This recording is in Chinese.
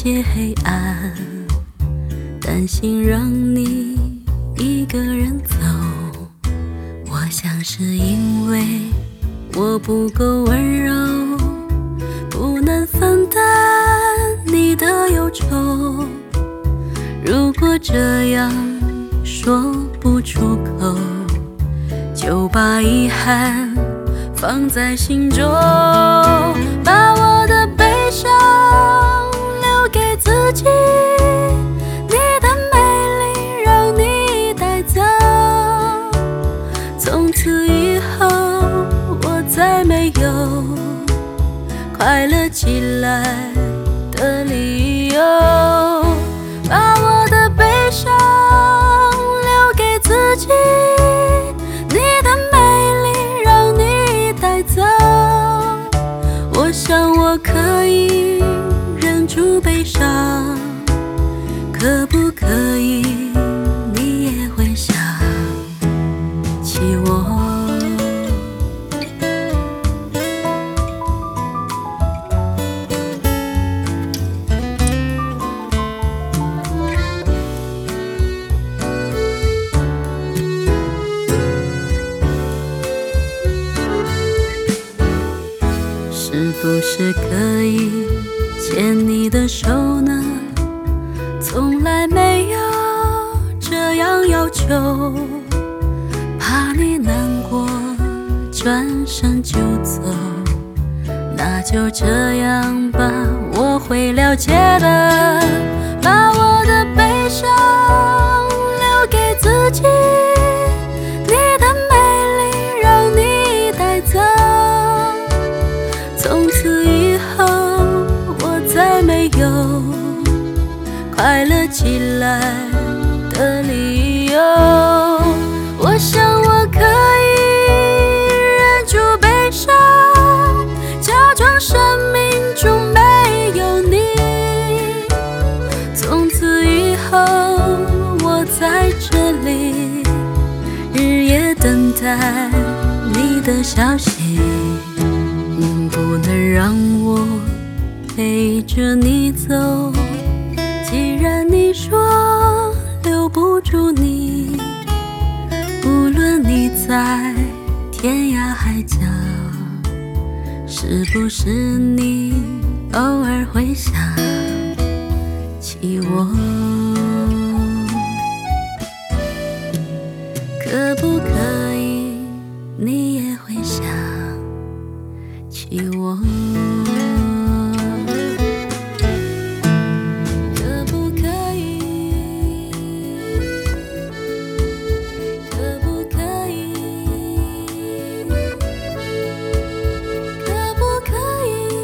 界黑暗，担心让你一个人走。我想是因为我不够温柔，不能分担你的忧愁。如果这样说不出口，就把遗憾放在心中，把我的悲伤留给自己。你的美丽让你带走，从此以后我再没有快乐起来的理由。把我的悲伤留给自己，你的美丽让你带走。我想我可以忍住悲伤，可不可以你也会想起我？是不是可以牵你的手呢？从来没有这样要求，怕你难过转身就走。那就这样吧，我会了解的。把我的悲伤留给自己，你的美丽让你带走。从此以后我再没有快乐起来的理由。我想我可以忍住悲伤，假装生命中没有你。从此以后我在这里日夜等待你的消息，不能让我陪着你走。既然你说留不住你，无论你在天涯海角，是不是你偶尔会想起我？可不可以你也会想起我？可不可以？可不可以？可不可以？